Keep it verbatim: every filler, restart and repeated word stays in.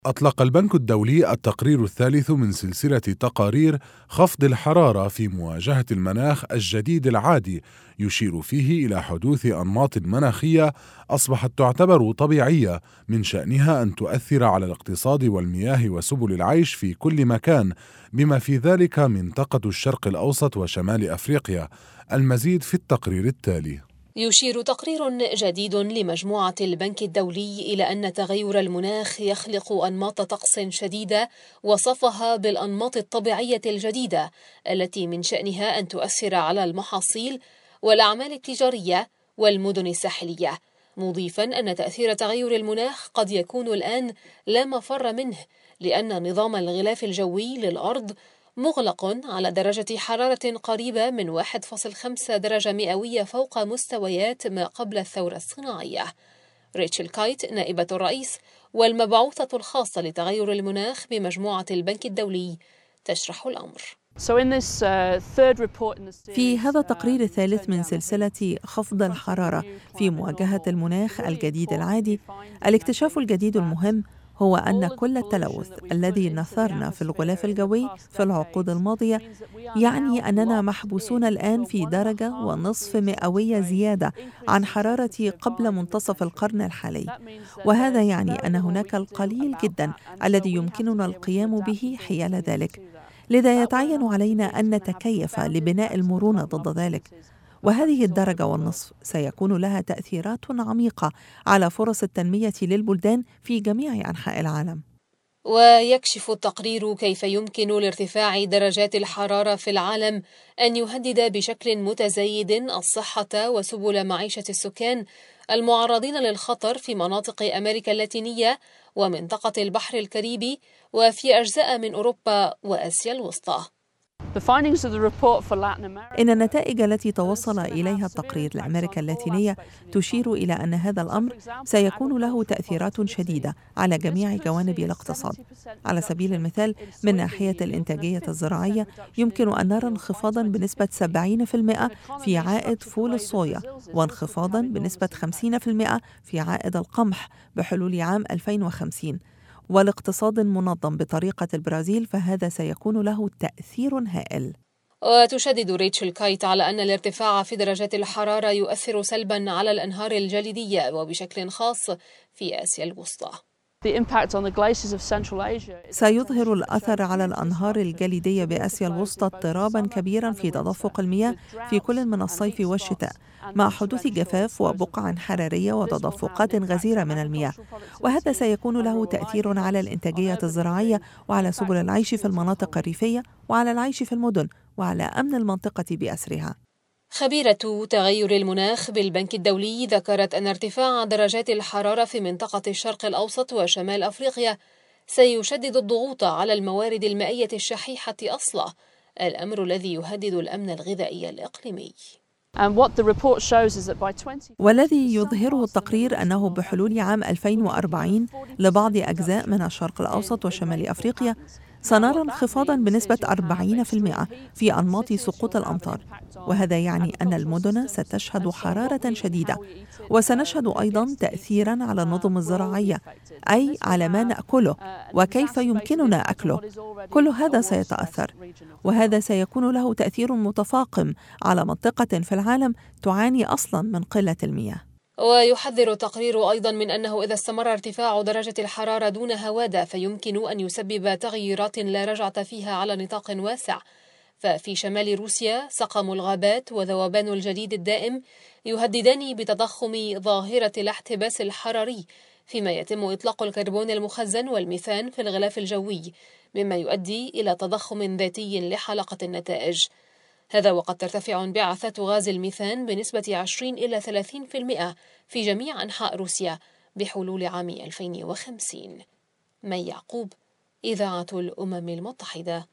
أطلق البنك الدولي التقرير الثالث من سلسلة تقارير خفض الحرارة في مواجهة المناخ الجديد العادي، يشير فيه إلى حدوث أنماط مناخية أصبحت تعتبر طبيعية من شأنها أن تؤثر على الاقتصاد والمياه وسبل العيش في كل مكان، بما في ذلك منطقة الشرق الأوسط وشمال أفريقيا. المزيد في التقرير التالي. يشير تقرير جديد لمجموعة البنك الدولي إلى أن تغير المناخ يخلق أنماط طقس شديدة، وصفها بالأنماط الطبيعية الجديدة التي من شأنها أن تؤثر على المحاصيل والأعمال التجارية والمدن الساحلية، مضيفا أن تأثير تغير المناخ قد يكون الآن لا مفر منه، لأن نظام الغلاف الجوي للأرض مغلق على درجة حرارة قريبة من واحد فاصلة خمسة درجة مئوية فوق مستويات ما قبل الثورة الصناعية. ريتشل كايت نائبة الرئيس والمبعوثة الخاصة لتغير المناخ بمجموعة البنك الدولي تشرح الأمر. في هذا التقرير الثالث من سلسلة خفض الحرارة في مواجهة المناخ الجديد العادي، الاكتشاف الجديد المهم هو أن كل التلوث الذي نثرنا في الغلاف الجوي في العقود الماضية يعني أننا محبوسون الآن في درجة ونصف مئوية زيادة عن حرارة قبل منتصف القرن الحالي، وهذا يعني أن هناك القليل جدا الذي يمكننا القيام به حيال ذلك. لذا يتعين علينا أن نتكيف لبناء المرونة ضد ذلك، وهذه الدرجة والنصف سيكون لها تأثيرات عميقة على فرص التنمية للبلدان في جميع أنحاء العالم. ويكشف التقرير كيف يمكن لارتفاع درجات الحرارة في العالم أن يهدد بشكل متزايد الصحة وسبل معيشة السكان المعرضين للخطر في مناطق أمريكا اللاتينية ومنطقة البحر الكاريبي وفي أجزاء من أوروبا وآسيا الوسطى. إن النتائج التي توصل إليها التقرير لأمريكا اللاتينية تشير إلى أن هذا الأمر سيكون له تأثيرات شديدة على جميع جوانب الاقتصاد. على سبيل المثال، من ناحية الإنتاجية الزراعية يمكن أن نرى انخفاضاً بنسبة سبعين بالمئة في عائد فول الصويا، وانخفاضاً بنسبة خمسين بالمئة في عائد القمح بحلول عام ألفين وخمسين. والاقتصاد المنظم بطريقة البرازيل فهذا سيكون له تأثير هائل. وتشدد ريتشل كايت على أن الارتفاع في درجات الحرارة يؤثر سلبا على الأنهار الجليدية وبشكل خاص في آسيا الوسطى. سيظهر الأثر على الأنهار الجليدية بآسيا الوسطى اضطرابا كبيرا في تدفق المياه في كل من الصيف والشتاء، مع حدوث جفاف وبقع حرارية وتدفقات غزيرة من المياه، وهذا سيكون له تأثير على الإنتاجية الزراعية وعلى سبل العيش في المناطق الريفية وعلى العيش في المدن وعلى أمن المنطقة بأسرها. خبيرة تغير المناخ بالبنك الدولي ذكرت أن ارتفاع درجات الحرارة في منطقة الشرق الأوسط وشمال أفريقيا سيشدد الضغوط على الموارد المائية الشحيحة أصلا، الأمر الذي يهدد الأمن الغذائي الإقليمي. والذي يظهره التقرير أنه بحلول عام ألفين وأربعين لبعض أجزاء من الشرق الأوسط وشمال أفريقيا سنرى انخفاضاً بنسبة أربعين بالمئة في أنماط سقوط الأمطار، وهذا يعني أن المدن ستشهد حرارة شديدة، وسنشهد أيضاً تأثيراً على النظم الزراعية، أي على ما نأكله وكيف يمكننا أكله. كل هذا سيتأثر، وهذا سيكون له تأثير متفاقم على منطقة في العالم تعاني أصلاً من قلة المياه. ويحذر التقرير أيضا من أنه إذا استمر ارتفاع درجة الحرارة دون هوادة فيمكن أن يسبب تغييرات لا رجعة فيها على نطاق واسع. ففي شمال روسيا سقم الغابات وذوبان الجليد الدائم يهددان بتضخم ظاهرة الاحتباس الحراري، فيما يتم إطلاق الكربون المخزن والميثان في الغلاف الجوي، مما يؤدي إلى تضخم ذاتي لحلقة النتائج. هذا وقد ترتفع انبعاثات غاز الميثان بنسبة عشرين إلى ثلاثين بالمئة في جميع أنحاء روسيا بحلول عام ألفين وخمسين. مي يعقوب، إذاعة الأمم المتحدة.